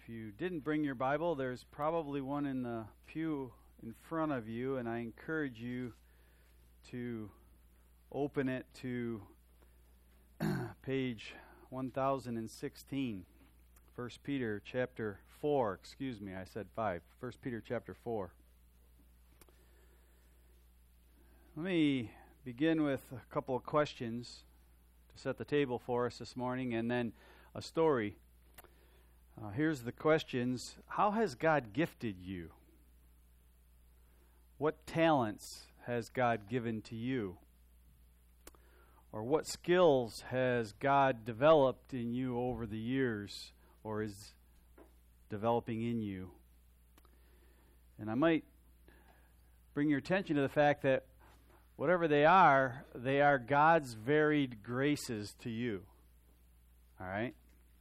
you didn't bring your Bible, there's probably one in the pew in front of you, and I encourage you to open it to page 1016, 1 Peter chapter 4. Excuse me, I said 5. 1 Peter chapter 4. Let me begin with a couple of questions to set the table for us this morning, and then a story. Here's the questions. How has God gifted you? What talents has God given to you? Or what skills has God developed in you over the years, or is developing in you? And I might bring your attention to the fact that whatever they are God's varied graces to you. All right?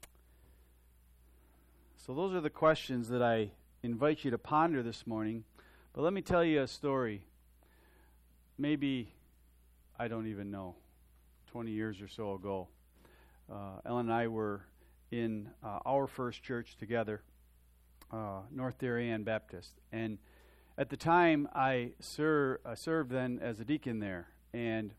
So those are the questions that I invite you to ponder this morning. But let me tell you a story. Maybe, I don't even know, 20 years or so ago. Ellen and I were in our first church together, North Darien Baptist. And at the time, I served then as a deacon there. And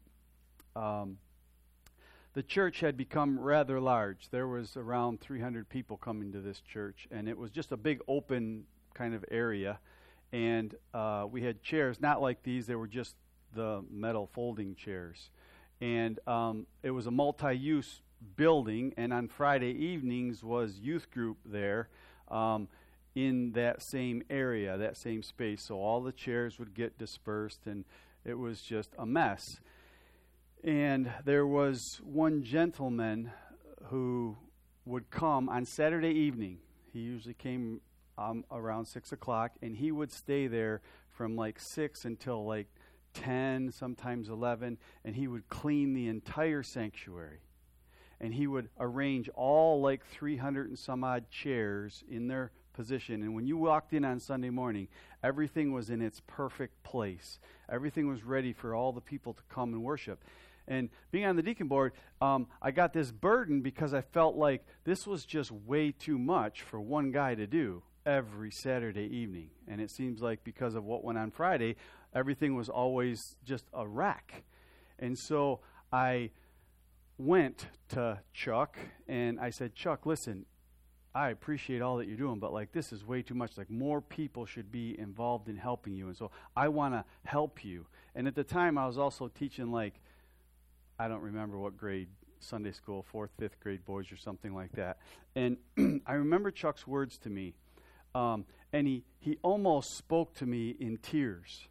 the church had become rather large. There was around 300 people coming to this church, and it was just a big open kind of area. And we had chairs, not like these, they were just the metal folding chairs. And it was a multi-use building, and on Friday evenings was youth group there in that same area, that same space. So all the chairs would get dispersed, and it was just a mess. And there was one gentleman who would come on Saturday evening. He usually came around 6 o'clock, and he would stay there from like 6 until like 10, sometimes 11, and he would clean the entire sanctuary. And he would arrange all like 300 and some odd chairs in their position. And when you walked in on Sunday morning, everything was in its perfect place. Everything was ready for all the people to come and worship. And being on the deacon board, I got this burden because I felt like this was just way too much for one guy to do every Saturday evening. And it seems like because of what went on Friday, everything was always just a wreck. And so I went to Chuck and I said, Chuck, listen, I appreciate all that you're doing, but like this is way too much. Like more people should be involved in helping you. And so I want to help you. And at the time I was also teaching like, I don't remember what grade, Sunday school, 4th, 5th grade boys or something like that. And I remember Chuck's words to me. And he almost spoke to me in tears.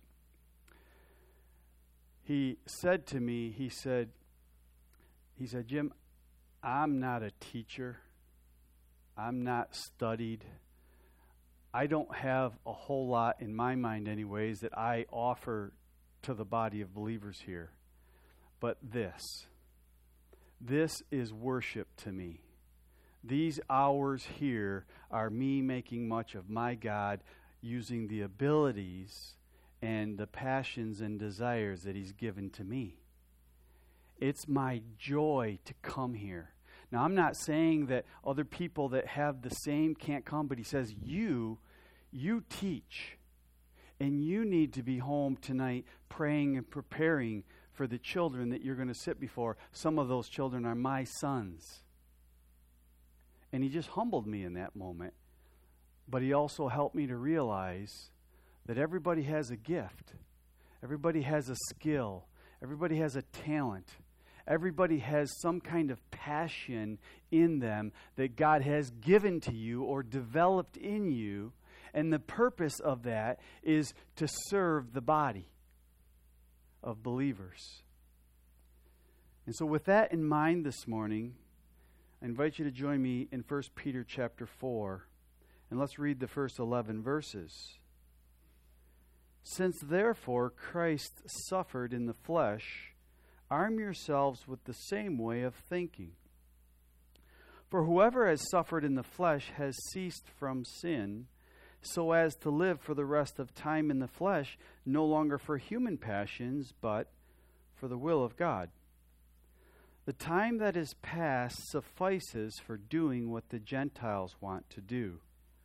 He said to me, he said, Jim, I'm not a teacher. I'm not studied. I don't have a whole lot in my mind anyways that I offer to the body of believers here. But this is worship to me. These hours here are me making much of my God, using the abilities and the passions and desires that He's given to me. It's my joy to come here. Now, I'm not saying that other people that have the same can't come, but He says, you teach, and you need to be home tonight praying and preparing for the children that you're going to sit before. Some of those children are my sons. And He just humbled me in that moment. But He also helped me to realize that everybody has a gift. Everybody has a skill. Everybody has a talent. Everybody has some kind of passion in them that God has given to you or developed in you. And the purpose of that is to serve the body of believers. And so with that in mind this morning, I invite you to join me in 1 Peter chapter 4, and let's read the first 11 verses. Since therefore Christ suffered in the flesh, arm yourselves with the same way of thinking. For whoever has suffered in the flesh has ceased from sin, so as to live for the rest of time in the flesh, no longer for human passions, but for the will of God. The time that is past suffices for doing what the Gentiles want to do.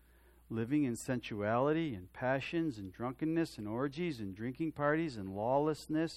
living in sensuality and passions and drunkenness and orgies and drinking parties and lawlessness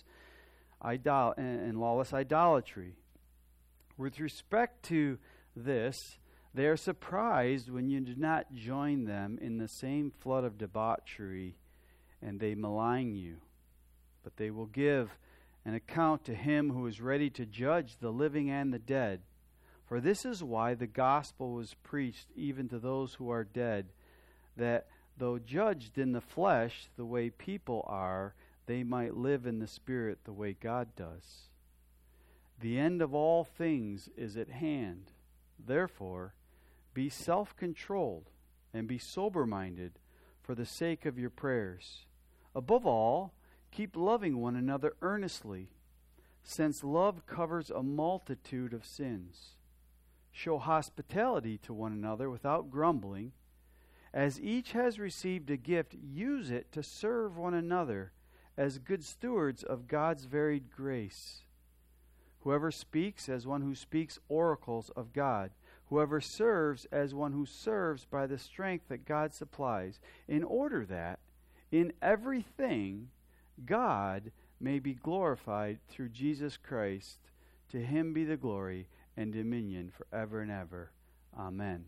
and lawless idolatry. With respect to this, they are surprised when you do not join them in the same flood of debauchery, and they malign you. But they will give an account to him who is ready to judge the living and the dead. For this is why the gospel was preached even to those who are dead, that though judged in the flesh the way people are, they might live in the Spirit the way God does. The end of all things is at hand. Therefore, be self-controlled and be sober-minded for the sake of your prayers. Above all, keep loving one another earnestly, since love covers a multitude of sins. Show hospitality to one another without grumbling. As each has received a gift, use it to serve one another as good stewards of God's varied grace. Whoever speaks as one who speaks oracles of God. Whoever serves as one who serves by the strength that God supplies, in order that in everything God may be glorified through Jesus Christ. To him be the glory and dominion forever and ever. Amen.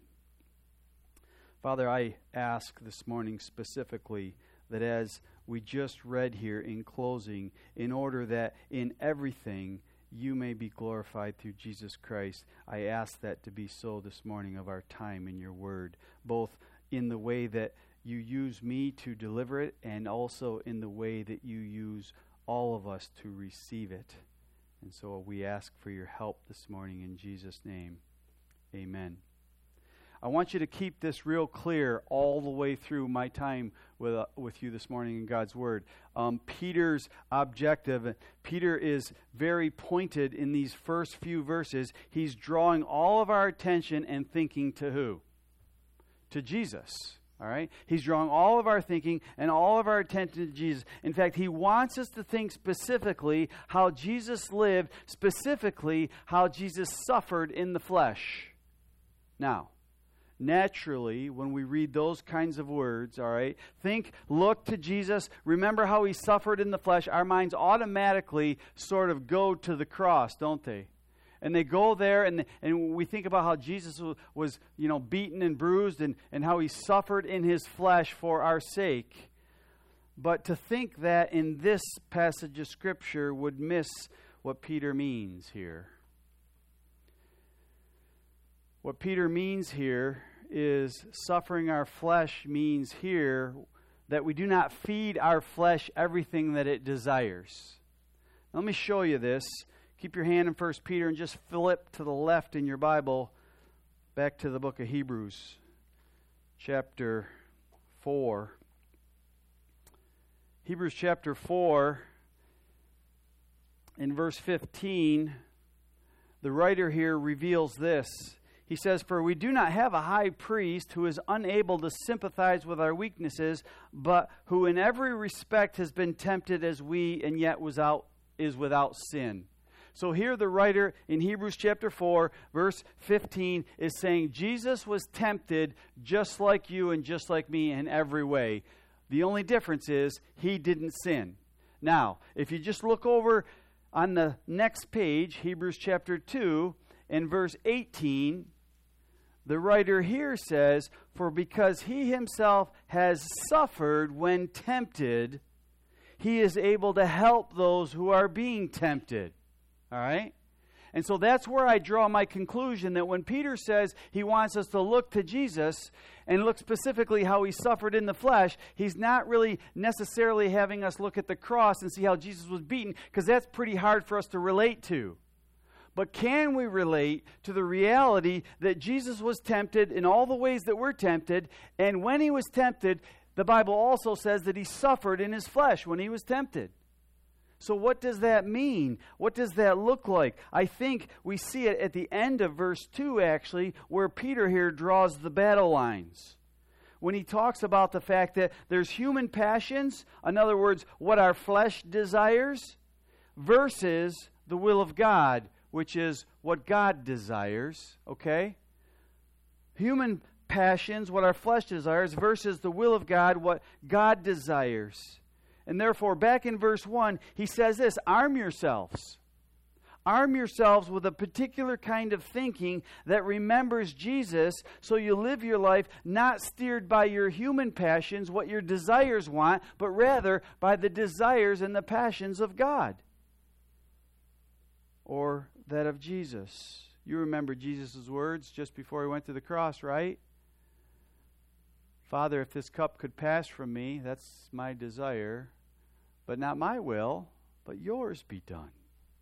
Father, I ask this morning specifically that as we just read here in closing, in order that in everything you may be glorified through Jesus Christ, I ask that to be so this morning of our time in your word, both in the way that you use me to deliver it and also in the way that you use all of us to receive it. And so we ask for your help this morning in Jesus' name. Amen. I want you to keep this real clear all the way through my time with you this morning in God's Word. Peter's objective, Peter is very pointed in these first few verses. He's drawing all of our attention and thinking to who? To Jesus. All right? He's drawing all of our thinking and all of our attention to Jesus. In fact, he wants us to think specifically how Jesus lived, specifically how Jesus suffered in the flesh. Now, naturally, when we read those kinds of words, all right, look to Jesus, remember how he suffered in the flesh, our minds automatically sort of go to the cross, don't they? And they go there, and we think about how Jesus was beaten and bruised, and how he suffered in his flesh for our sake. But to think that in this passage of Scripture would miss what Peter means here. What Peter means here is suffering our flesh means here that we do not feed our flesh everything that it desires. Let me show you this. Keep your hand in 1 Peter and just flip to the left in your Bible back to the book of Hebrews, chapter 4. Hebrews chapter 4, in verse 15, the writer here reveals this. He says, "For we do not have a high priest who is unable to sympathize with our weaknesses, but who in every respect has been tempted as we, and yet is without sin." So here the writer in Hebrews chapter 4, verse 15, is saying Jesus was tempted just like you and just like me in every way. The only difference is he didn't sin. Now, if you just look over on the next page, Hebrews chapter 2, in verse 18, the writer here says, "For because he himself has suffered when tempted, he is able to help those who are being tempted." All right? And so that's where I draw my conclusion that when Peter says he wants us to look to Jesus and look specifically how he suffered in the flesh, he's not really necessarily having us look at the cross and see how Jesus was beaten, because that's pretty hard for us to relate to. But can we relate to the reality that Jesus was tempted in all the ways that we're tempted, and when he was tempted, the Bible also says that he suffered in his flesh when he was tempted. So what does that mean? What does that look like? I think we see it at the end of verse 2, actually, where Peter here draws the battle lines. When he talks about the fact that there's human passions, in other words, what our flesh desires, versus the will of God, which is what God desires, okay? Human passions, what our flesh desires, versus the will of God, what God desires. And therefore, back in verse 1, he says this, arm yourselves. Arm yourselves with a particular kind of thinking that remembers Jesus, so you live your life not steered by your human passions, what your desires want, but rather by the desires and the passions of God. Or that of Jesus. You remember Jesus' words just before he went to the cross, right? Father, if this cup could pass from me, that's my desire, but not my will, but yours be done.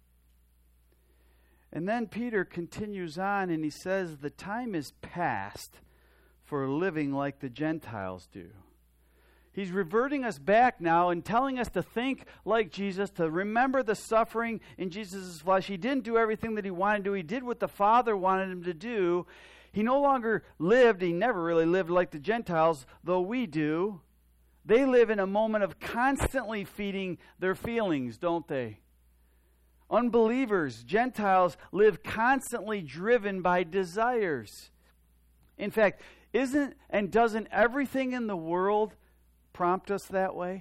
And then Peter continues on and he says, the time is past for living like the Gentiles do. He's reverting us back now and telling us to think like Jesus, to remember the suffering in Jesus' flesh. He didn't do everything that he wanted to do. He did what the Father wanted him to do. He no longer lived, he never really lived like the Gentiles, though we do. They live in a moment of constantly feeding their feelings, don't they? Unbelievers, Gentiles, live constantly driven by desires. In fact, isn't and doesn't everything in the world prompt us that way?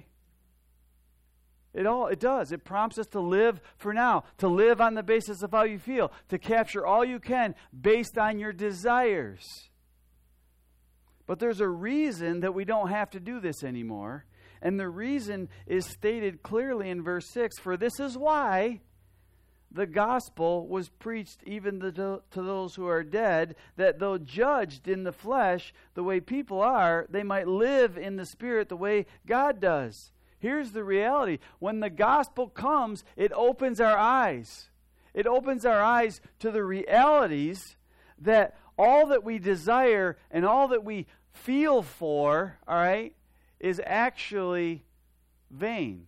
It does. It prompts us to live for now, to live on the basis of how you feel, to capture all you can based on your desires. But there's a reason that we don't have to do this anymore, and the reason is stated clearly in verse 6, for this is why the gospel was preached even to those who are dead, that though judged in the flesh the way people are, they might live in the spirit the way God does. Here's the reality. When the gospel comes, it opens our eyes. It opens our eyes to the realities that all that we desire and all that we feel for, all right, is actually vain.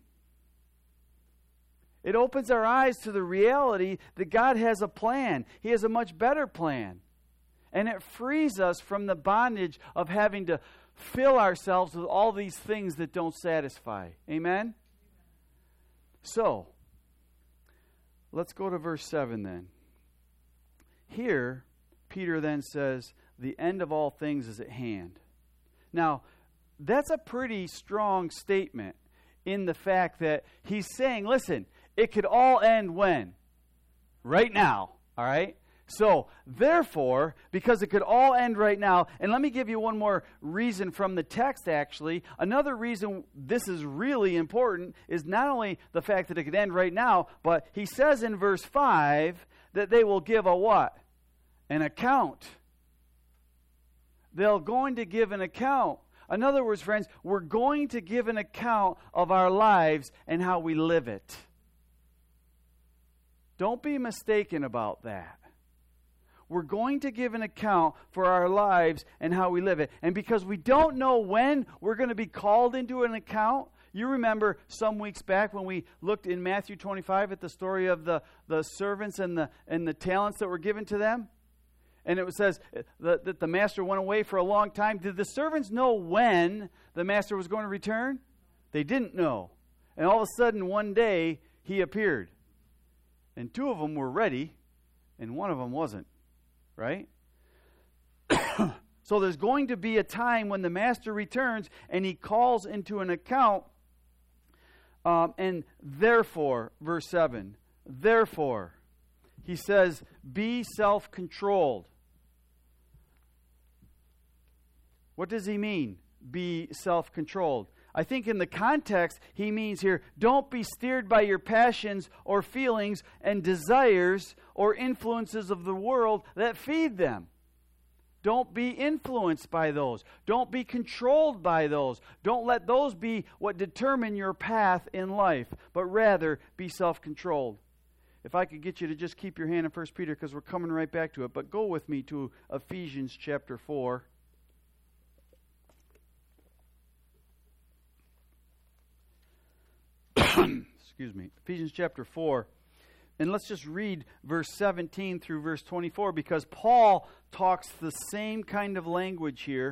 It opens our eyes to the reality that God has a plan. He has a much better plan. And it frees us from the bondage of having to fill ourselves with all these things that don't satisfy. Amen? So, let's go to verse 7 then. Here, Peter then says, the end of all things is at hand. Now, that's a pretty strong statement in the fact that he's saying, listen, it could all end when? Right now, all right? So, therefore, because it could all end right now, and let me give you one more reason from the text, actually. Another reason this is really important is not only the fact that it could end right now, but he says in verse 5 that they will give a what? An account. They're going to give an account. In other words, friends, we're going to give an account of our lives and how we live it. Don't be mistaken about that. We're going to give an account for our lives and how we live it. And because we don't know when we're going to be called into an account, you remember some weeks back when we looked in Matthew 25 at the story of the servants and the talents that were given to them? And it says that the master went away for a long time. Did the servants know when the master was going to return? They didn't know. And all of a sudden, one day, he appeared. And two of them were ready, and one of them wasn't. Right? So there's going to be a time when the master returns, and he calls into an account. And therefore, verse 7, therefore, he says, be self-controlled. What does he mean, be self-controlled? I think in the context, he means here, don't be steered by your passions or feelings and desires or influences of the world that feed them. Don't be influenced by those. Don't be controlled by those. Don't let those be what determine your path in life, but rather be self-controlled. If I could get you to just keep your hand in 1 Peter, because we're coming right back to it, but go with me to Ephesians chapter 4. Excuse me. Ephesians chapter 4. And let's just read verse 17 through verse 24, because Paul talks the same kind of language here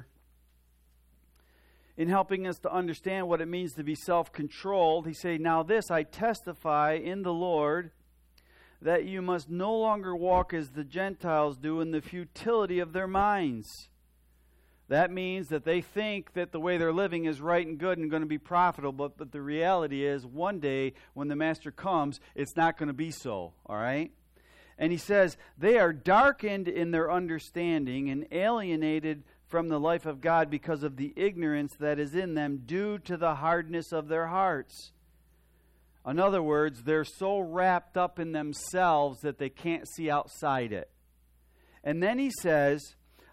in helping us to understand what it means to be self-controlled. He says, now this I testify in the Lord, that you must no longer walk as the Gentiles do in the futility of their minds. That means that they think that the way they're living is right and good and going to be profitable, but the reality is one day when the master comes, it's not going to be so, all right? And he says, they are darkened in their understanding and alienated from the life of God because of the ignorance that is in them due to the hardness of their hearts. In other words, they're so wrapped up in themselves that they can't see outside it. And then he says,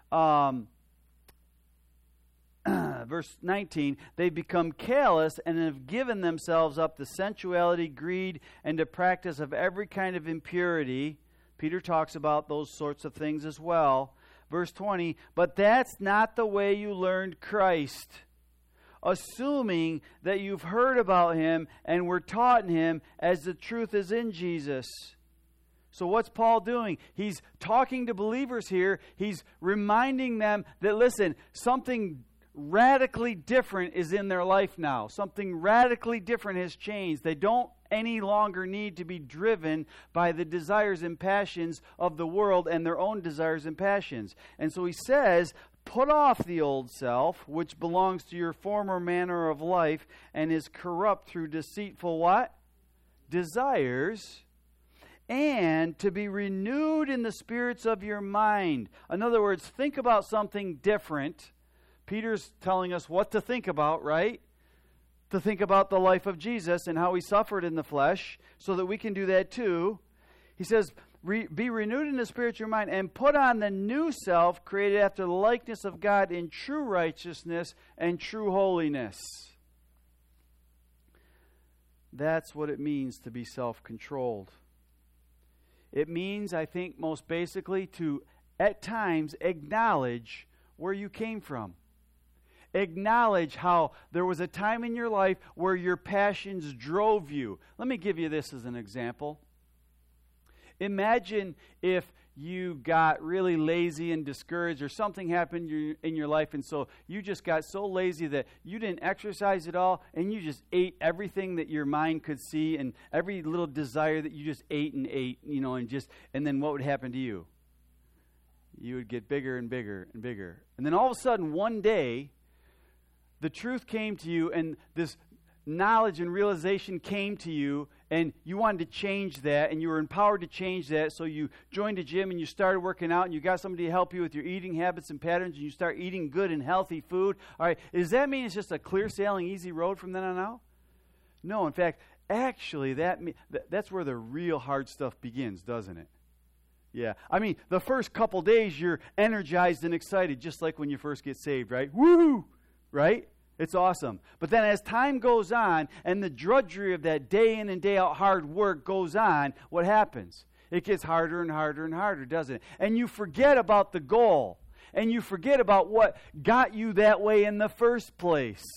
verse 19, they've become callous and have given themselves up to sensuality, greed, and to practice of every kind of impurity. Peter talks about those sorts of things as well. Verse 20, but that's not the way you learned Christ, assuming that you've heard about him and were taught in him as the truth is in Jesus. So what's Paul doing? He's talking to believers here. He's reminding them that, listen, something radically different is in their life now. Something radically different has changed. They don't any longer need to be driven by the desires and passions of the world and their own desires and passions. And so he says, put off the old self, which belongs to your former manner of life and is corrupt through deceitful what? Desires. And to be renewed in the spirits of your mind. In other words, think about something different. Peter's telling us what to think about, right? To think about the life of Jesus and how he suffered in the flesh so that we can do that too. He says, be renewed in the spirit of your mind and put on the new self created after the likeness of God in true righteousness and true holiness. That's what it means to be self-controlled. It means, I think, most basically to, at times, acknowledge where you came from. Acknowledge how there was a time in your life where your passions drove you. Let me give you this as an example. Imagine if you got really lazy and discouraged or something happened in your life and so you just got so lazy that you didn't exercise at all and you just ate everything that your mind could see and every little desire that you just ate, and then what would happen to you? You would get bigger and bigger and bigger. And then all of a sudden one day the truth came to you and this knowledge and realization came to you and you wanted to change that and you were empowered to change that, so you joined a gym and you started working out and you got somebody to help you with your eating habits and patterns and you start eating good and healthy food. All right, does that mean it's just a clear sailing, easy road from then on out? No, in fact, actually that's where the real hard stuff begins, doesn't it? Yeah, I mean, the first couple days you're energized and excited, just like when you first get saved, right? Woo! Right? It's awesome. But then as time goes on and the drudgery of that day in and day out hard work goes on, what happens? It gets harder and harder and harder, doesn't it? And you forget about the goal. And you forget about what got you that way in the first place.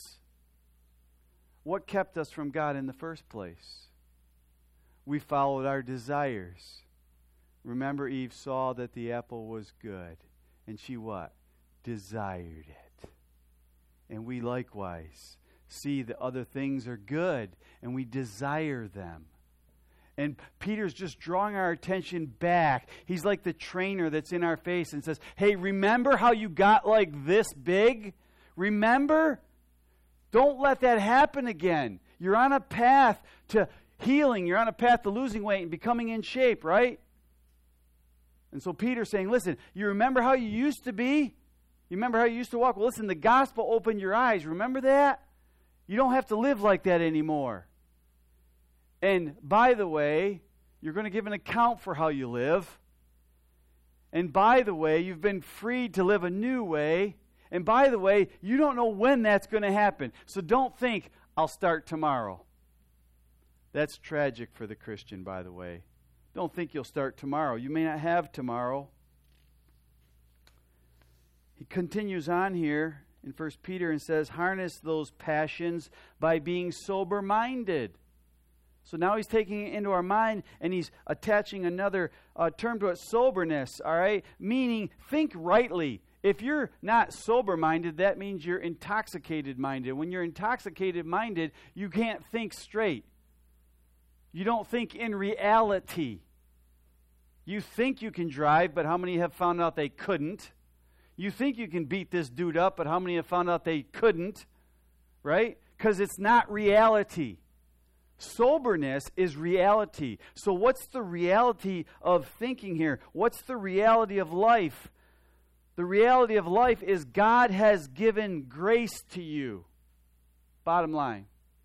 What kept us from God in the first place? We followed our desires. Remember, Eve saw that the apple was good. And she what? Desired it. And we likewise see that other things are good, and we desire them. And Peter's just drawing our attention back. He's like the trainer that's in our face and says, hey, remember how you got like this big? Remember? Don't let that happen again. You're on a path to healing. You're on a path to losing weight and becoming in shape, right? And so Peter's saying, listen, you remember how you used to be? You remember how you used to walk? Well, listen, the gospel opened your eyes. Remember that? You don't have to live like that anymore. And by the way, you're going to give an account for how you live. And by the way, you've been freed to live a new way. And by the way, you don't know when that's going to happen. So don't think, I'll start tomorrow. That's tragic for the Christian, by the way. Don't think you'll start tomorrow. You may not have tomorrow. He continues on here in 1 Peter and says, harness those passions by being sober-minded. So now he's taking it into our mind and he's attaching another term to it, soberness, all right? Meaning, think rightly. If you're not sober-minded, that means you're intoxicated-minded. When you're intoxicated-minded, you can't think straight. You don't think in reality. You think you can drive, but how many have found out they couldn't? You think you can beat this dude up, but how many have found out they couldn't, right? Because it's not reality. Soberness is reality. So what's the reality of thinking here? What's the reality of life? The reality of life is God has given grace to you. Bottom line.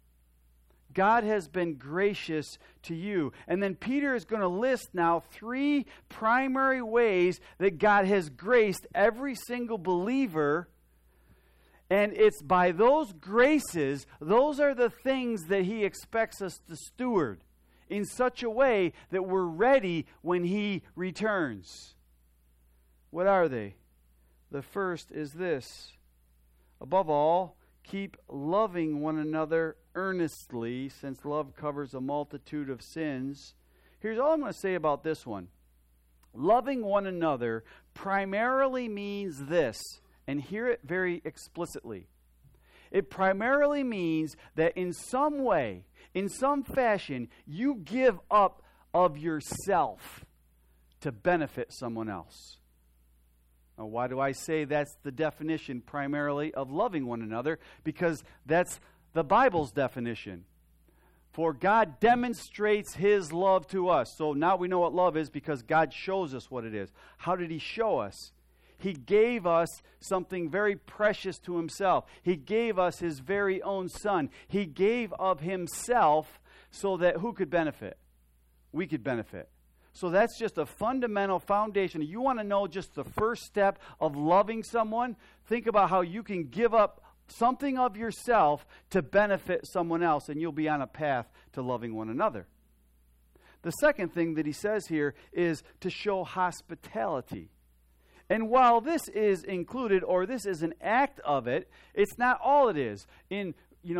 God has been gracious to you. And then Peter is going to list now 3 primary ways that God has graced every single believer. And it's by those graces, those are the things that he expects us to steward in such a way that we're ready when he returns. What are they? The first is this. Above all, keep loving one another earnestly, since love covers a multitude of sins. Here's all I'm going to say about this one. Loving one another primarily means this, and hear it very explicitly. It primarily means that in some way, in some fashion, you give up of yourself to benefit someone else. Now, why do I say that's the definition primarily of loving one another? Because that's the Bible's definition. For God demonstrates his love to us. So now we know what love is because God shows us what it is. How did he show us? He gave us something very precious to himself. He gave us his very own son. He gave of himself so that who could benefit? We could benefit. So that's just a fundamental foundation. You want to know just the first step of loving someone? Think about how you can give up something of yourself to benefit someone else, and you'll be on a path to loving one another. The second thing that he says here is to show hospitality. And while this is included, or this is an act of it, it's not all it is. In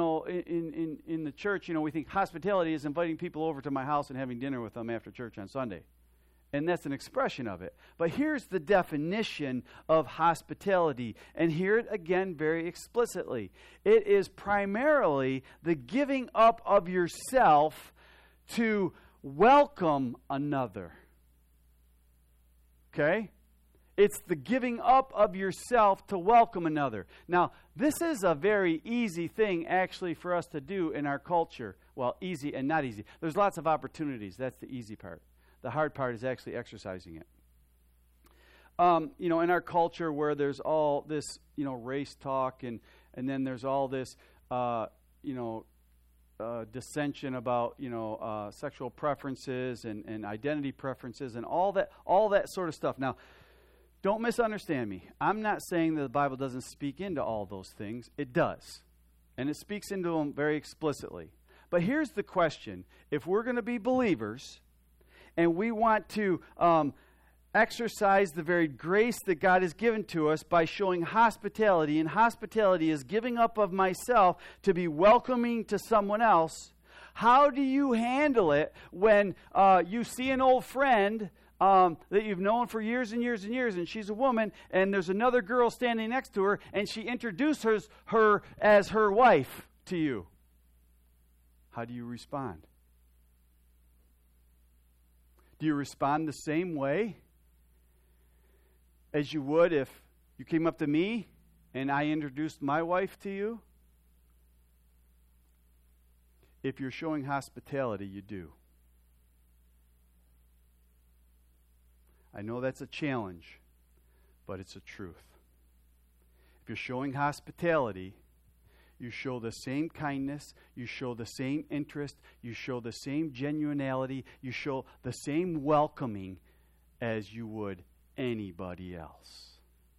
the church, we think hospitality is inviting people over to my house and having dinner with them after church on Sunday. And that's an expression of it. But here's the definition of hospitality. And hear it again very explicitly. It is primarily the giving up of yourself to welcome another. Okay? It's the giving up of yourself to welcome another. Now, this is a very easy thing actually for us to do in our culture. Well, easy and not easy. There's lots of opportunities. That's the easy part. The hard part is actually exercising it. In our culture where there's all this, race talk and then there's all this, dissension about, sexual preferences and identity preferences and all that sort of stuff. Now, don't misunderstand me. I'm not saying that the Bible doesn't speak into all those things. It does. And it speaks into them very explicitly. But here's the question. If we're going to be believers and we want to exercise the very grace that God has given to us by showing hospitality, and hospitality is giving up of myself to be welcoming to someone else, how do you handle it when you see an old friend that you've known for years and years and years, and she's a woman, and there's another girl standing next to her, and she introduces her as her wife to you? How do you respond? Do you respond the same way as you would if you came up to me and I introduced my wife to you? If you're showing hospitality, you do. I know that's a challenge, but it's a truth. If you're showing hospitality, you show the same kindness, you show the same interest, you show the same genuinity, you show the same welcoming as you would anybody else.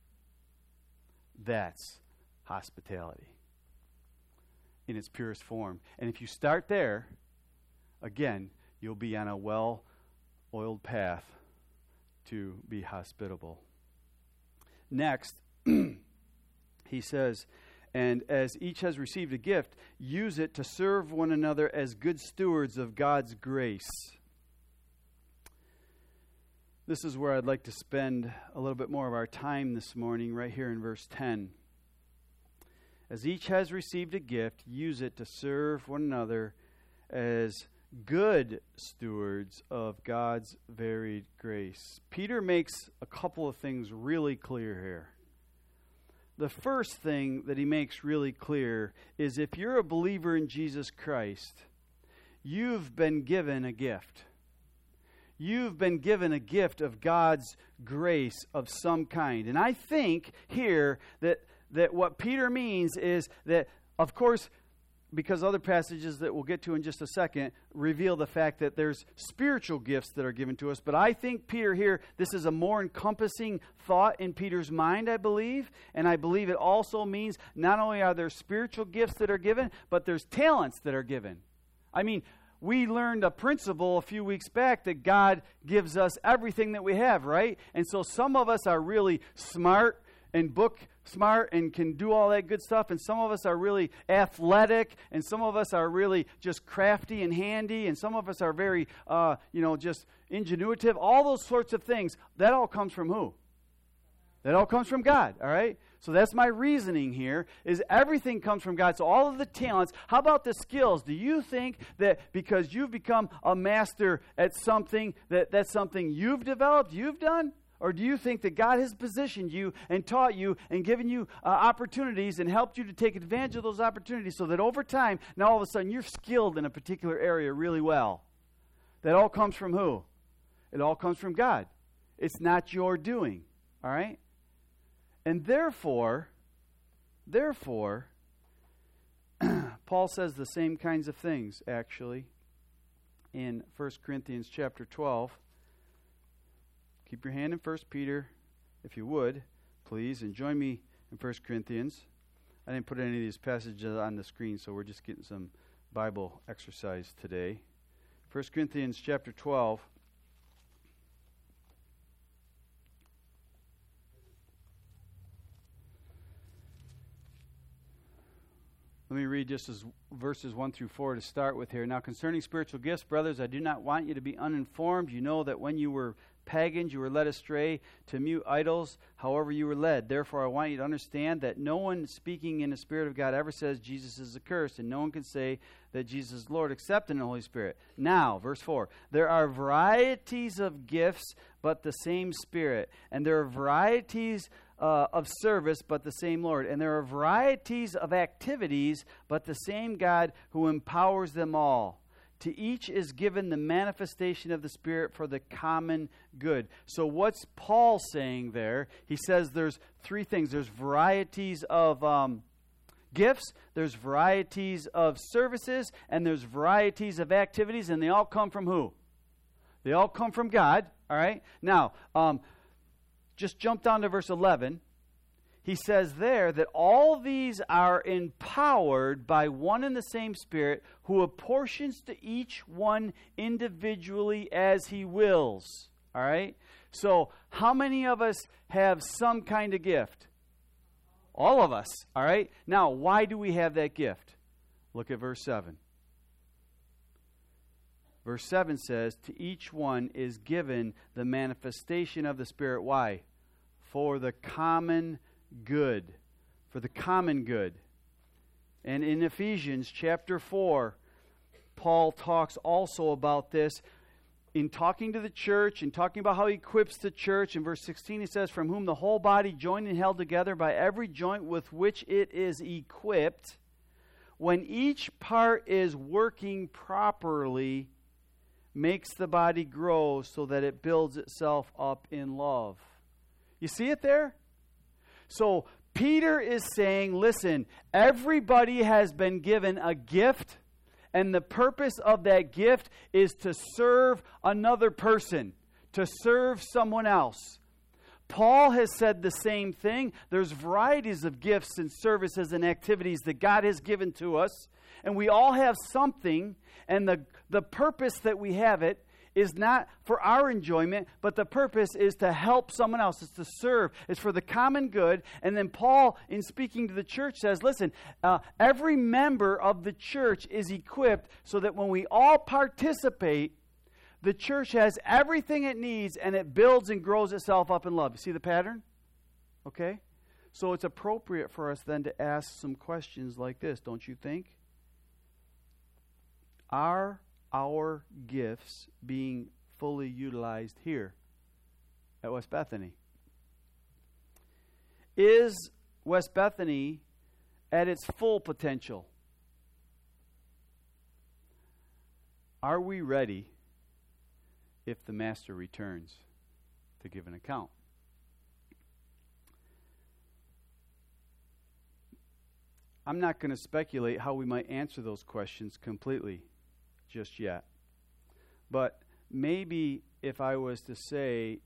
That's hospitality in its purest form. And if you start there, again, you'll be on a well-oiled path to be hospitable. Next, he says, and as each has received a gift, use it to serve one another as good stewards of God's grace. This is where I'd like to spend a little bit more of our time this morning, right here in verse 10. As each has received a gift, use it to serve one another as good stewards of God's varied grace. Peter makes a couple of things really clear here. the first thing that he makes really clear is if you're a believer in Jesus Christ, you've been given a gift. You've been given a gift of God's grace of some kind. And I think here that what Peter means is that, of course, because other passages that we'll get to in just a second reveal the fact that there's spiritual gifts that are given to us. But I think Peter here, this is a more encompassing thought in Peter's mind, I believe. And I believe it also means not only are there spiritual gifts that are given, but there's talents that are given. I mean, we learned a principle a few weeks back that God gives us everything that we have, right? And so some of us are really smart and book smart and can do all that good stuff, and some of us are really athletic, and some of us are really just crafty and handy, and some of us are very, just ingenuitive. All those sorts of things, that all comes from who? That all comes from God, all right? So that's my reasoning here, is everything comes from God. So all of the talents, how about the skills? Do you think that because you've become a master at something, that's something you've developed, you've done? Or do you think that God has positioned you and taught you and given you opportunities and helped you to take advantage of those opportunities so that over time, now all of a sudden you're skilled in a particular area really well? That all comes from who? It all comes from God. It's not your doing, all right? And therefore, Paul says the same kinds of things, actually, in 1 Corinthians chapter 12. Keep your hand in 1 Peter, if you would, please, and join me in 1 Corinthians. I didn't put any of these passages on the screen, so we're just getting some Bible exercise today. 1 Corinthians chapter 12. Let me read just as verses 1 through 4 to start with here. Now concerning spiritual gifts, brothers, I do not want you to be uninformed. You know that when you were pagans, you were led astray to mute idols, however you were led. Therefore, I want you to understand that no one speaking in the Spirit of God ever says Jesus is accursed, and no one can say that Jesus is Lord except in the Holy Spirit. Now, verse 4, there are varieties of gifts, but the same Spirit. And there are varieties of service, but the same Lord. And there are varieties of activities, but the same God who empowers them all. To each is given the manifestation of the Spirit for the common good. So what's Paul saying there? He says there's three things. There's varieties of gifts, there's varieties of services, and there's varieties of activities, and they all come from who? They all come from God, all right? Now, just jump down to verse 11. He says there that all these are empowered by one and the same Spirit, who apportions to each one individually as he wills. All right? So, how many of us have some kind of gift? All of us. All right? Now, why do we have that gift? Look at verse 7. Verse 7 says, to each one is given the manifestation of the Spirit. Why? For the common good. For the common good. And in Ephesians chapter 4, Paul talks also about this in talking to the church and talking about how he equips the church. In verse 16 he says, from whom the whole body joined and held together by every joint with which it is equipped, when each part is working properly, makes the body grow so that it builds itself up in love. You see it there? So Peter is saying, listen, everybody has been given a gift, and the purpose of that gift is to serve another person, to serve someone else. Paul has said the same thing. There's varieties of gifts and services and activities that God has given to us, and we all have something, and the purpose that we have it is not for our enjoyment, but the purpose is to help someone else. It's to serve. It's for the common good. And then Paul, in speaking to the church, says, listen, every member of the church is equipped so that when we all participate, the church has everything it needs and it builds and grows itself up in love. You see the pattern? Okay? So it's appropriate for us then to ask some questions like this, don't you think? Are our gifts being fully utilized here at West Bethany? Is West Bethany at its full potential. Are we ready if the Master returns to give an account? I'm not going to speculate how we might answer those questions completely just yet. But maybe if I was to say,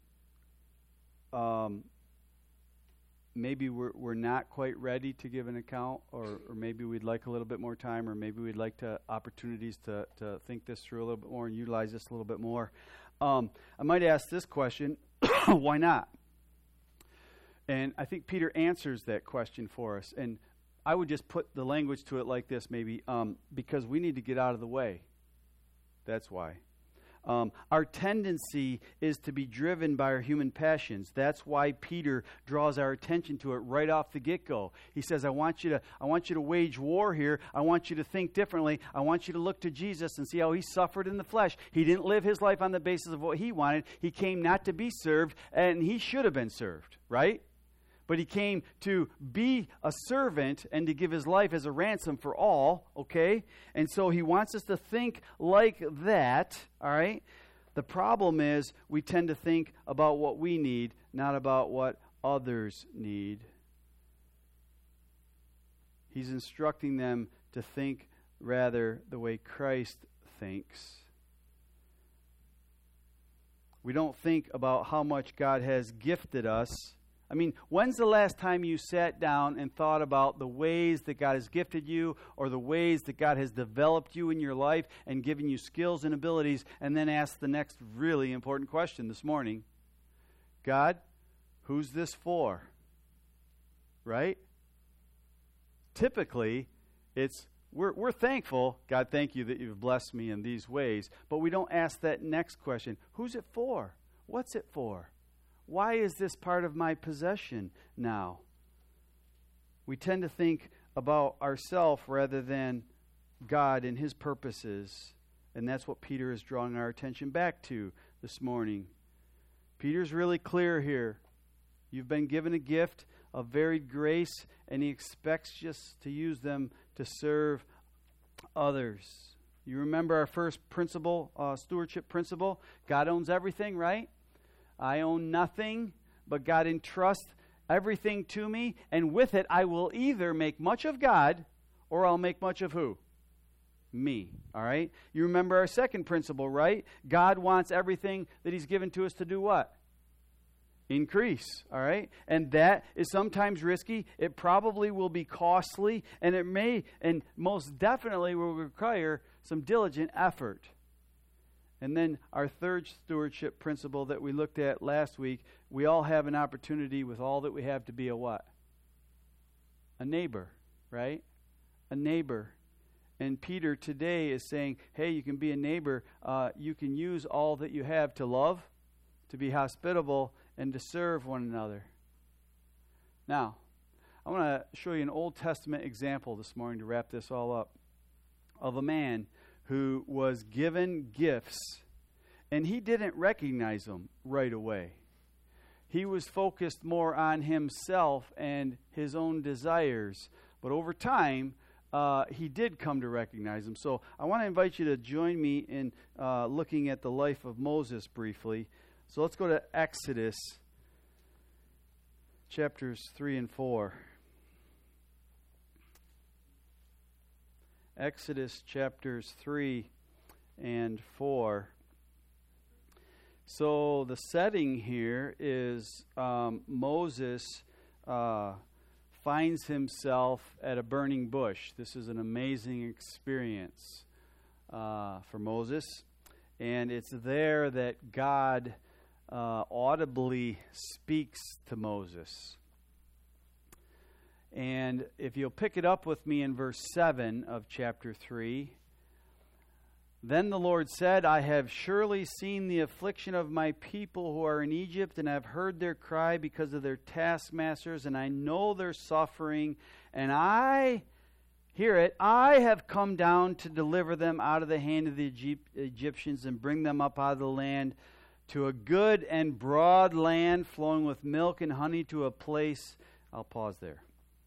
maybe we're not quite ready to give an account, or maybe we'd like a little bit more time, or maybe we'd like opportunities to think this through a little bit more and utilize this a little bit more. I might ask this question, why not? And I think Peter answers that question for us. And I would just put the language to it like this, maybe, because we need to get out of the way. That's why. Our tendency is to be driven by our human passions. That's why Peter draws our attention to it right off the get-go. He says, I want you to wage war here. I want you to think differently. I want you to look to Jesus and see how he suffered in the flesh. He didn't live his life on the basis of what he wanted. He came not to be served, and he should have been served, right? But he came to be a servant and to give his life as a ransom for all, okay? And so he wants us to think like that, all right? The problem is we tend to think about what we need, not about what others need. He's instructing them to think rather the way Christ thinks. We don't think about how much God has gifted us. I mean, when's the last time you sat down and thought about the ways that God has gifted you, or the ways that God has developed you in your life and given you skills and abilities, and then asked the next really important question this morning? God, who's this for? Right? Typically, it's we're thankful. God, thank you that you've blessed me in these ways. But we don't ask that next question. Who's it for? What's it for? Why is this part of my possession now? We tend to think about ourselves rather than God and his purposes. And that's what Peter is drawing our attention back to this morning. Peter's really clear here. You've been given a gift of varied grace, and he expects us to use them to serve others. You remember our first principle, stewardship principle? God owns everything, right? I own nothing, but God entrusts everything to me, and with it I will either make much of God or I'll make much of who? Me, all right? You remember our second principle, right? God wants everything that he's given to us to do what? Increase, all right? And that is sometimes risky. It probably will be costly, and it may, and most definitely will require some diligent effort. And then our third stewardship principle that we looked at last week, we all have an opportunity with all that we have to be a what? A neighbor, right? A neighbor. And Peter today is saying, hey, you can be a neighbor. You can use all that you have to love, to be hospitable, and to serve one another. Now, I want to show you an Old Testament example this morning to wrap this all up, of a man who was given gifts, and he didn't recognize them right away. He was focused more on himself and his own desires. But over time, he did come to recognize them. So I want to invite you to join me in looking at the life of Moses briefly. So let's go to Exodus chapters 3 and 4. Exodus chapters 3 and 4. So the setting here is Moses finds himself at a burning bush. This is an amazing experience for Moses. And it's there that God audibly speaks to Moses. And if you'll pick it up with me in verse 7 of chapter 3. Then the Lord said, I have surely seen the affliction of my people who are in Egypt, and I have heard their cry because of their taskmasters, and I know their suffering, and I have come down to deliver them out of the hand of the Egyptians and bring them up out of the land to a good and broad land flowing with milk and honey, to a place. I'll pause there.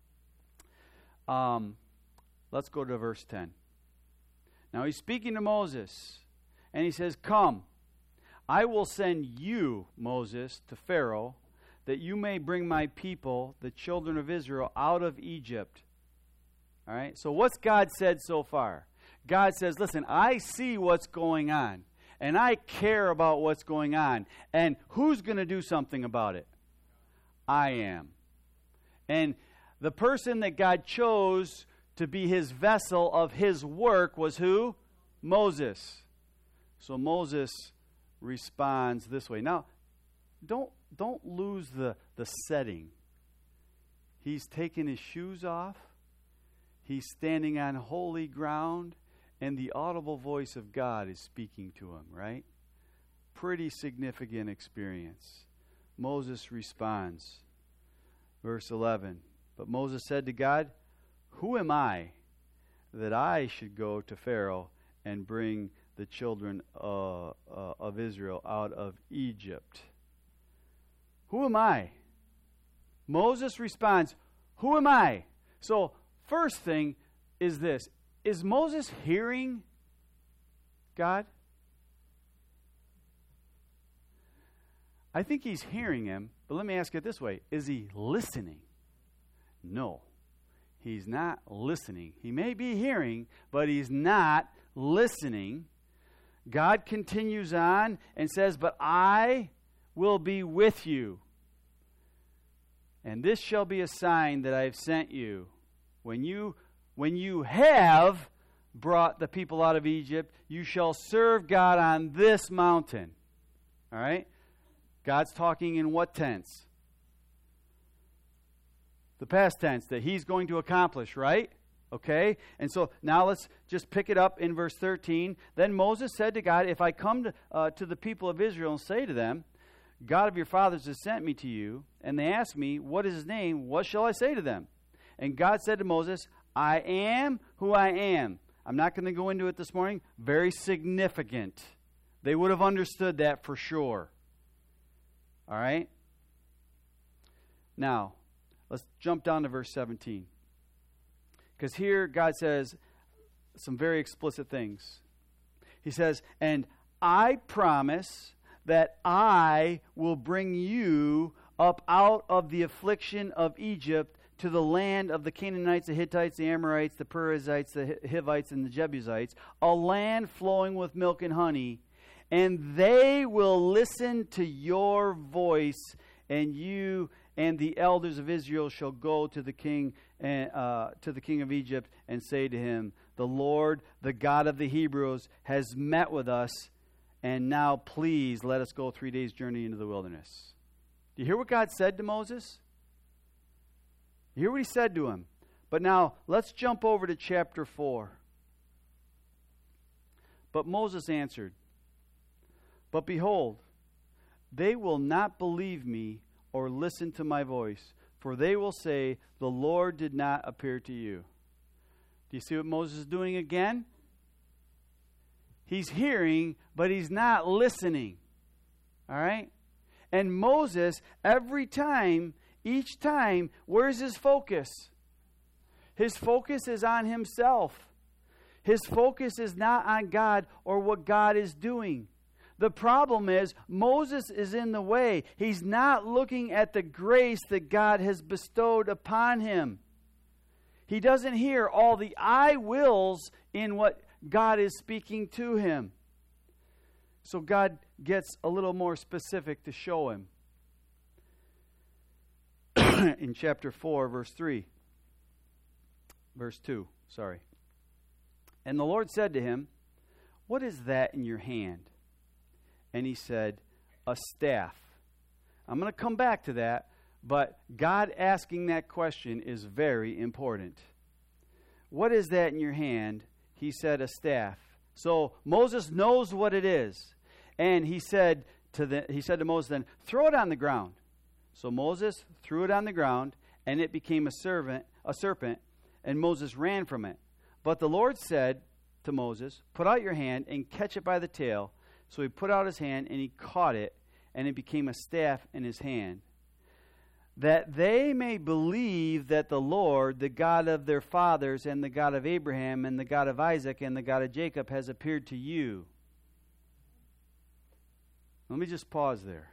Let's go to verse 10. Now he's speaking to Moses, and he says, "Come, I will send you, Moses, to Pharaoh, that you may bring my people, the children of Israel, out of Egypt." All right, so what's God said so far? God says, listen, I see what's going on, and I care about what's going on. And who's going to do something about it? I am. And the person that God chose to be his vessel of his work was who? Moses. So Moses responds this way. Now, don't lose the setting. He's taken his shoes off. He's standing on holy ground, and the audible voice of God is speaking to him, right? Pretty significant experience. Moses responds. Verse 11. But Moses said to God, "Who am I that I should go to Pharaoh and bring the children of Israel out of Egypt?" Who am I? Moses responds, "Who am I?" So, first thing is this. Is Moses hearing God? I think he's hearing him, but let me ask it this way. Is he listening? No. He's not listening. He may be hearing, but he's not listening. God continues on and says, "But I will be with you. And this shall be a sign that I have sent you. When you have brought the people out of Egypt, you shall serve God on this mountain." All right? God's talking in what tense? The past tense, that he's going to accomplish, right? Okay? And so now let's just pick it up in verse 13. Then Moses said to God, "If I come to the people of Israel and say to them, 'God of your fathers has sent me to you,' and they ask me, 'What is his name?' what shall I say to them?" And God said to Moses, "I am who I am." I'm not going to go into it this morning. Very significant. They would have understood that for sure. All right? Now, let's jump down to verse 17. Because here God says some very explicit things. He says, "And I promise that I will bring you up out of the affliction of Egypt to the land of the Canaanites, the Hittites, the Amorites, the Perizzites, the Hivites, and the Jebusites, a land flowing with milk and honey, and they will listen to your voice, and you and the elders of Israel shall go to the king of Egypt and say to him, 'The Lord, the God of the Hebrews, has met with us, and now please let us go 3 days' journey into the wilderness.'" Do you hear what God said to Moses? You hear what he said to him? But now, let's jump over to chapter 4. But Moses answered, "But behold, they will not believe me or listen to my voice, for they will say, 'The Lord did not appear to you.'" Do you see what Moses is doing again? He's hearing, but he's not listening. All right? And Moses, each time, where's his focus? His focus is on himself. His focus is not on God or what God is doing. The problem is, Moses is in the way. He's not looking at the grace that God has bestowed upon him. He doesn't hear all the I wills in what God is speaking to him. So God gets a little more specific to show him. In chapter 4, verse 2. "And the Lord said to him, 'What is that in your hand?' And he said, 'A staff.'" I'm going to come back to that, but God asking that question is very important. "What is that in your hand?" He said, "A staff." So Moses knows what it is. And he said to Moses then, "Throw it on the ground." So Moses threw it on the ground, and it became a serpent, and Moses ran from it. But the Lord said to Moses, "Put out your hand and catch it by the tail." So he put out his hand, and he caught it, and it became a staff in his hand. that they may believe that the Lord, the God of their fathers, and the God of Abraham, and the God of Isaac, and the God of Jacob, has appeared to you. Let me just pause there.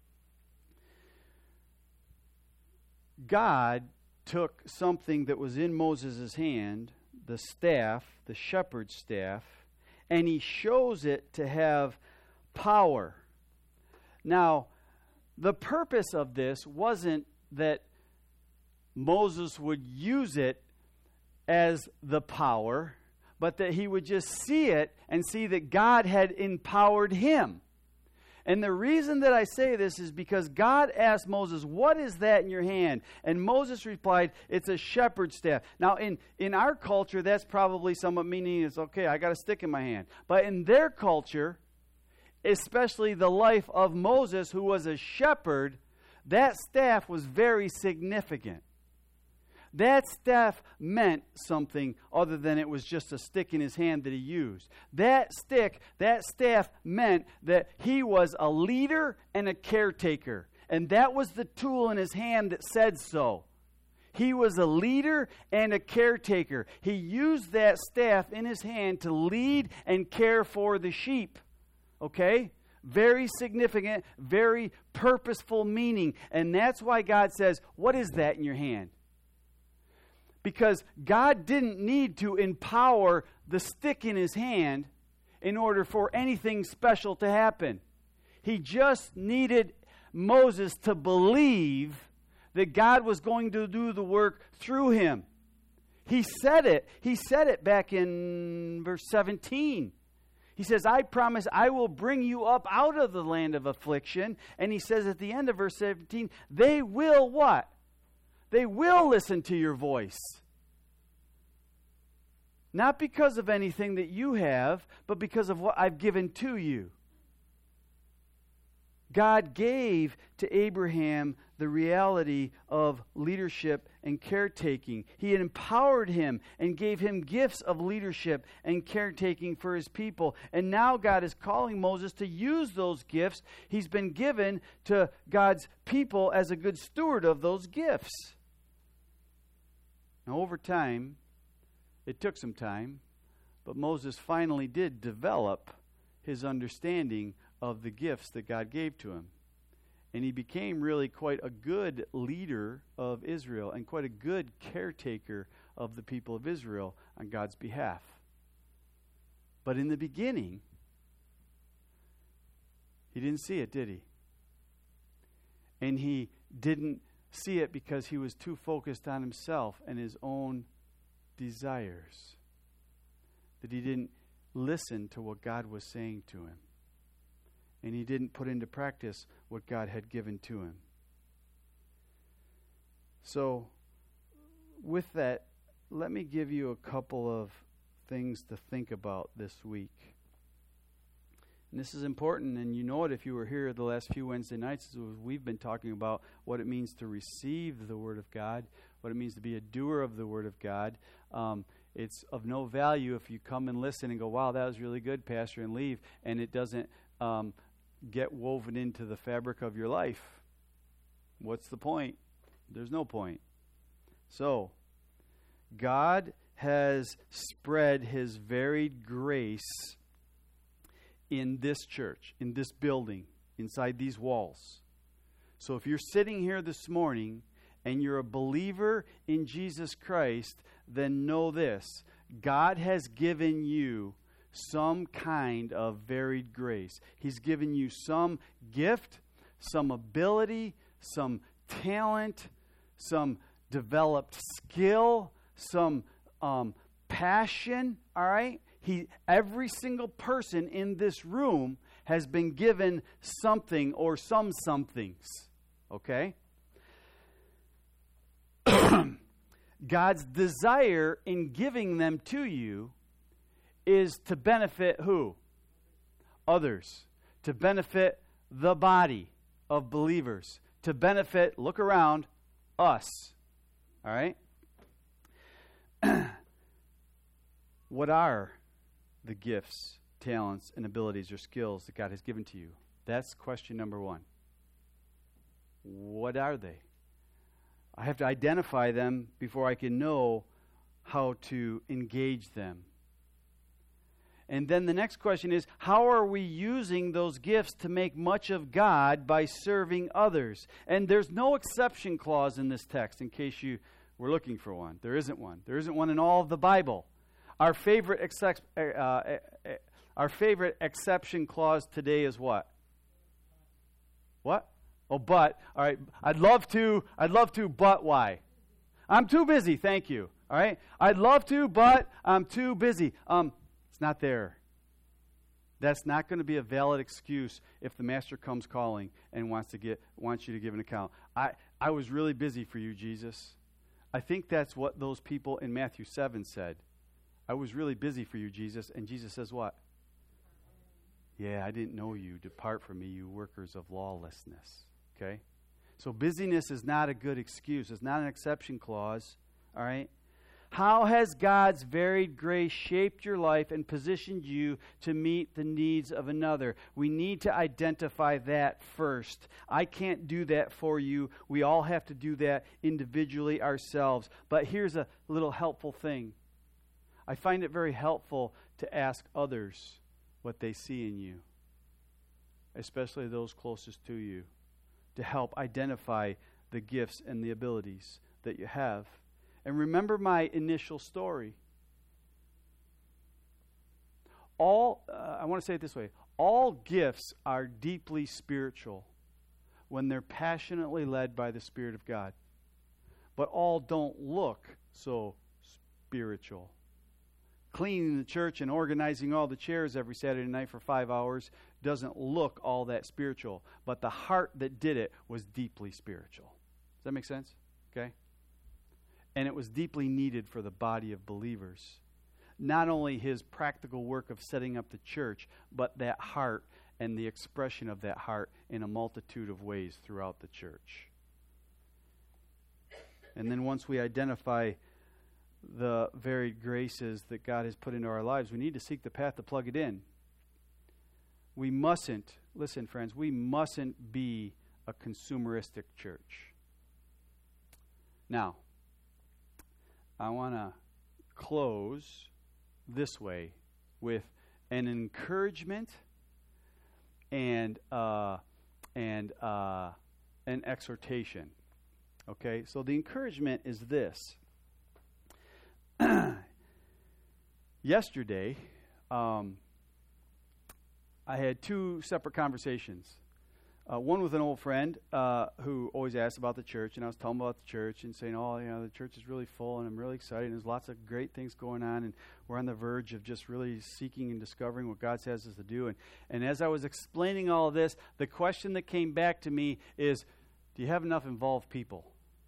God took something that was in Moses' hand, the staff, the shepherd's staff, and he shows it to have power. Now, the purpose of this wasn't that Moses would use it as the power, but that he would just see it and see that God had empowered him. And the reason that I say this is because God asked Moses, "What is that in your hand?" And Moses replied, "It's a shepherd's staff." Now, in our culture, that's probably somewhat meaning it's okay, I got a stick in my hand. But in their culture, especially the life of Moses, who was a shepherd, that staff was very significant. That staff meant something other than it was just a stick in his hand that he used. That staff meant that he was a leader and a caretaker. And that was the tool in his hand that said so. He was a leader and a caretaker. He used that staff in his hand to lead and care for the sheep. Okay? Very significant, very purposeful meaning. And that's why God says, "What is that in your hand?" Because God didn't need to empower the stick in his hand in order for anything special to happen. He just needed Moses to believe that God was going to do the work through him. He said it. He said it back in verse 17. He says, "I promise I will bring you up out of the land of affliction." And he says at the end of verse 17, they will what? They will listen to your voice. Not because of anything that you have, but because of what I've given to you. God gave to Abraham the reality of leadership and caretaking. He had empowered him and gave him gifts of leadership and caretaking for his people. And now God is calling Moses to use those gifts he's been given to God's people as a good steward of those gifts. Now, over time, it took some time, but Moses finally did develop his understanding of the gifts that God gave to him. And he became really quite a good leader of Israel and quite a good caretaker of the people of Israel on God's behalf. But in the beginning, he didn't see it, did he? And he didn't see it because he was too focused on himself and his own desires, that he didn't listen to what God was saying to him. And he didn't put into practice what God had given to him. So, with that, let me give you a couple of things to think about this week. And this is important, and you know it if you were here the last few Wednesday nights. We've been talking about what it means to receive the Word of God, what it means to be a doer of the Word of God. It's of no value if you come and listen and go, "Wow, that was really good, Pastor," and leave, and it doesn't get woven into the fabric of your life. What's the point? There's no point. So, God has spread his varied grace in this church, in this building, inside these walls. So if you're sitting here this morning and you're a believer in Jesus Christ, then know this: God has given you some kind of varied grace. He's given you some gift, some ability, some talent, some developed skill, some passion, all right? Every single person in this room has been given something or some somethings, okay? God's desire in giving them to you is to benefit who? Others. To benefit the body of believers. To benefit, look around, us. All right? What are the gifts, talents, and abilities or skills that God has given to you? That's question number one. What are they? I have to identify them before I can know how to engage them. And then the next question is, how are we using those gifts to make much of God by serving others? And there's no exception clause in this text, in case you were looking for one. There isn't one. There isn't one in all of the Bible. Our favorite exception clause today is what? What? Oh, but. All right. I'd love to, but why? I'm too busy. Thank you. All right. I'd love to, but I'm too busy. It's not there. That's not going to be a valid excuse if the master comes calling and wants you to give an account. I was really busy for you, Jesus. I think that's what those people in Matthew 7 said. I was really busy for you, Jesus. And Jesus says what? Yeah, I didn't know you. Depart from me, you workers of lawlessness. Okay? So busyness is not a good excuse. It's not an exception clause. All right? How has God's varied grace shaped your life and positioned you to meet the needs of another? We need to identify that first. I can't do that for you. We all have to do that individually ourselves. But here's a little helpful thing. I find it very helpful to ask others what they see in you, especially those closest to you, to help identify the gifts and the abilities that you have. And remember my initial story. I want to say it this way. All gifts are deeply spiritual when they're passionately led by the Spirit of God. But all don't look so spiritual. Cleaning the church and organizing all the chairs every Saturday night for 5 hours doesn't look all that spiritual. But the heart that did it was deeply spiritual. Does that make sense? Okay? And it was deeply needed for the body of believers. Not only his practical work of setting up the church, but that heart and the expression of that heart in a multitude of ways throughout the church. And then once we identify the varied graces that God has put into our lives, we need to seek the path to plug it in. We mustn't, listen friends, we mustn't be a consumeristic church. Now, I want to close this way with an encouragement and an exhortation. Okay, so the encouragement is this. Yesterday, I had two separate conversations. One with an old friend who always asked about the church, and I was telling him about the church and saying, the church is really full, and I'm really excited, and there's lots of great things going on, and we're on the verge of just really seeking and discovering what God says us to do. And as I was explaining all of this, the question that came back to me is, do you have enough involved people?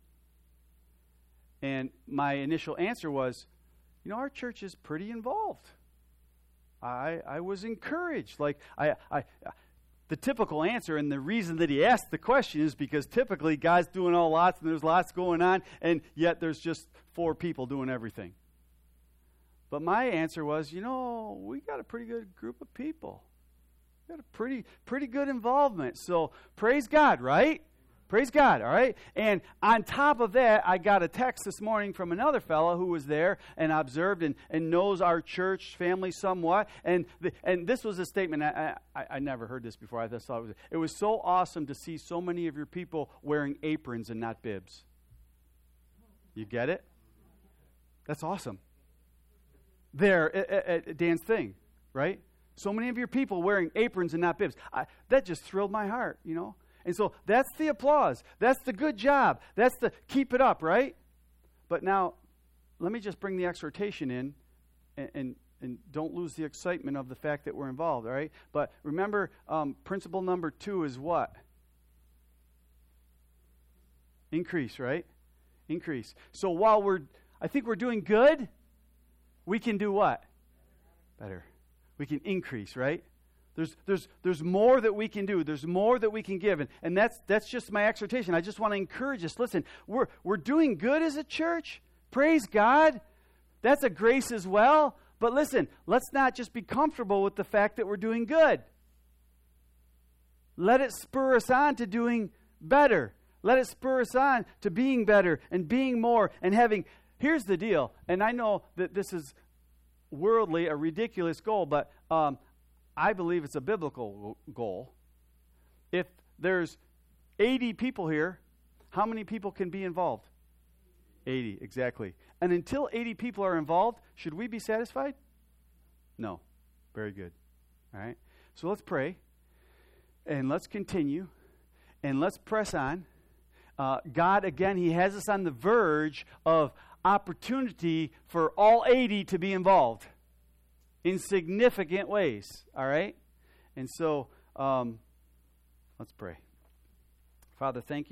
And my initial answer was, our church is pretty involved. I was encouraged. The typical answer, and the reason that he asked the question is because typically God's doing all lots and there's lots going on, and yet there's just 4 people doing everything. But my answer was, we got a pretty good group of people. We got a pretty good involvement. So praise God, right? Praise God, all right? And on top of that, I got a text this morning from another fellow who was there and observed and knows our church family somewhat. And this was a statement. I never heard this before. I just thought it was so awesome to see so many of your people wearing aprons and not bibs. You get it? That's awesome. There at Dan's thing, right? So many of your people wearing aprons and not bibs. That just thrilled my heart, And so that's the applause. That's the good job. That's the keep it up, right? But now, let me just bring the exhortation in and don't lose the excitement of the fact that we're involved, all right? But remember, principle number 2 is what? Increase, right? Increase. So while I think we're doing good, we can do what? Better. We can increase, right? There's more that we can do. There's more that we can give. And that's just my exhortation. I just want to encourage us. Listen, we're doing good as a church. Praise God. That's a grace as well. But listen, let's not just be comfortable with the fact that we're doing good. Let it spur us on to doing better. Let it spur us on to being better and being more and having. Here's the deal, and I know that this is worldly, a ridiculous goal, but I believe it's a biblical goal. If there's 80 people here, how many people can be involved? 80, exactly. And until 80 people are involved, should we be satisfied? No. Very good. All right. So let's pray, and let's continue, and let's press on. God, again, He has us on the verge of opportunity for all 80 to be involved in significant ways. All right? And so let's pray. Father, thank you.